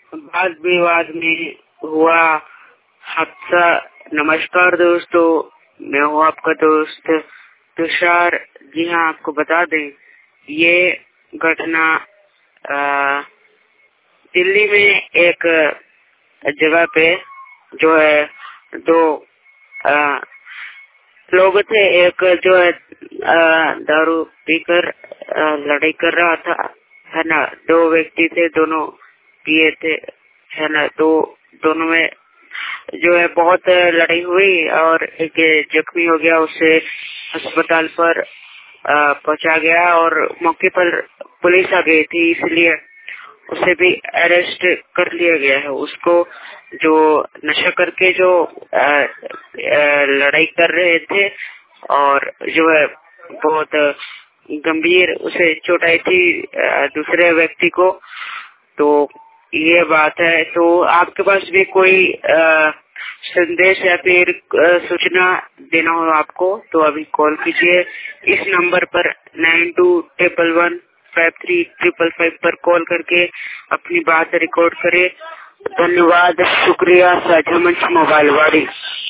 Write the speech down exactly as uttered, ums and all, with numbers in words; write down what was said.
वाद विवाद में हुआ हादसा। नमस्कार दोस्तों, मैं हूँ आपका दोस्त तुषार। जी हाँ, आपको बता दें ये घटना आ, दिल्ली में एक जगह पे जो है दो आ, लोग थे। एक जो है आ, दारू पीकर आ, लड़ाई कर रहा था, है ना। दो व्यक्ति थे, दोनों पिए थे, है ना। तो दोनों में जो है बहुत लड़ाई हुई और एक जख्मी हो गया, उसे अस्पताल पर पहुंचा गया और मौके पर पुलिस आ गई थी, इसलिए उसे भी अरेस्ट कर लिया गया है। उसको जो नशा करके जो आ, आ, लड़ाई कर रहे थे और जो है बहुत गंभीर उसे चोट आई थी आ, दूसरे व्यक्ति को। तो ये बात है। तो आपके पास भी कोई आ, संदेश या फिर सूचना देना हो आपको तो अभी कॉल कीजिए इस नंबर पर nine two triple one five three triple five पर कॉल करके अपनी बात रिकॉर्ड करें। धन्यवाद, शुक्रिया। साझा मंच मोबाइल वाड़ी।